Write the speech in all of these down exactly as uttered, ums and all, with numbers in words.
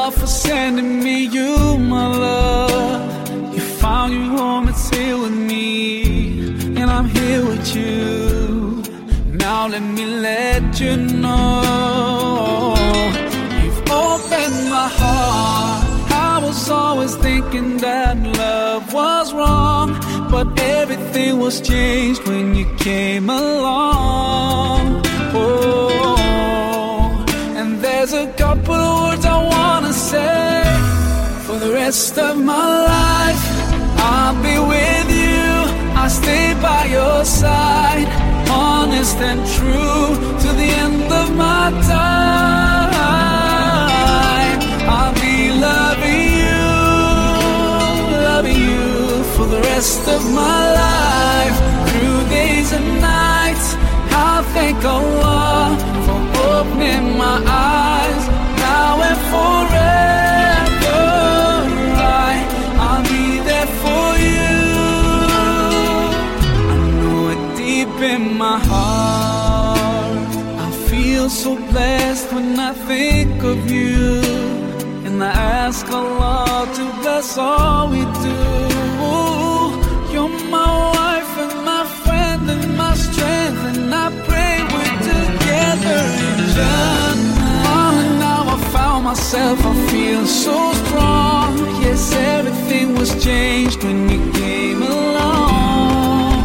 God for sending me you, my love. You found your home, it's here with me, and I'm here with you. Now let me let you know, you've opened my heart. I was always thinking that love was wrong, but everything was changed when you came along. Oh, and there's a couple of words I wanna say. For the rest of my life, I'll be with you. I'll stay by your side, honest and true, to the end of my time. I'll be loving you, loving you for the rest of my life. Through days and nights, I'll thank Allah for opening my eyes. Now and forever, I, I'll be there for you. I know it deep in my heart. I feel so blessed when I think of you, and I ask Allah to bless all we do. You're my wife and my friend and my strength, and I pray we're together in Jannah. Oh, now I found myself, I feel so strong. Yes, everything was changed when you came along.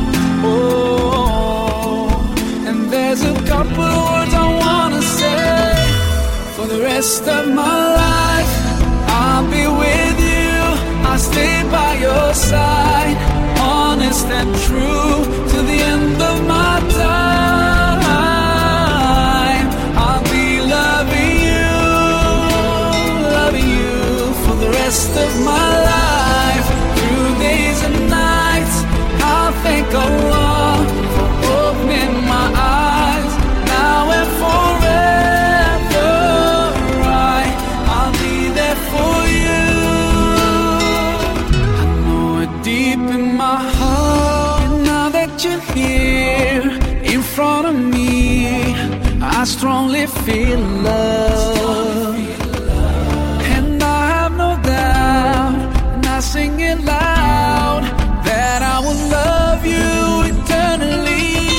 Oh, and there's a couple of words I wanna say. For the rest of my life, I'll be with you. I'll stay by your side, honest and true, to the end of my time. I'll be loving you, loving you for the rest of my life. Through days and nights, I'll thank Allah for opening my eyes. Now and forever, I, I'll be there for you. I know it deep in my heart. And now that you're here in front of me, I strongly feel love. And I have no doubt, and I sing it loud, that I will love you eternally.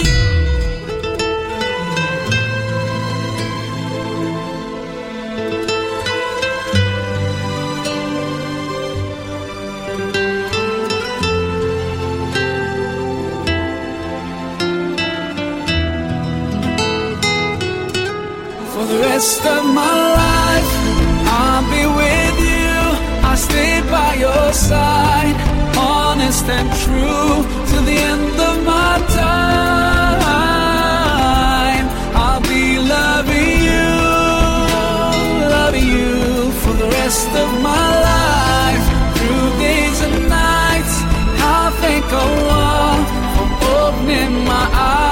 For the rest of my life, I'll be with you. I'll stay by your side, honest and true, to the end of my time. I'll be loving you, loving you for the rest of my life. Through days and nights, I'll thank Allah for opening my eyes.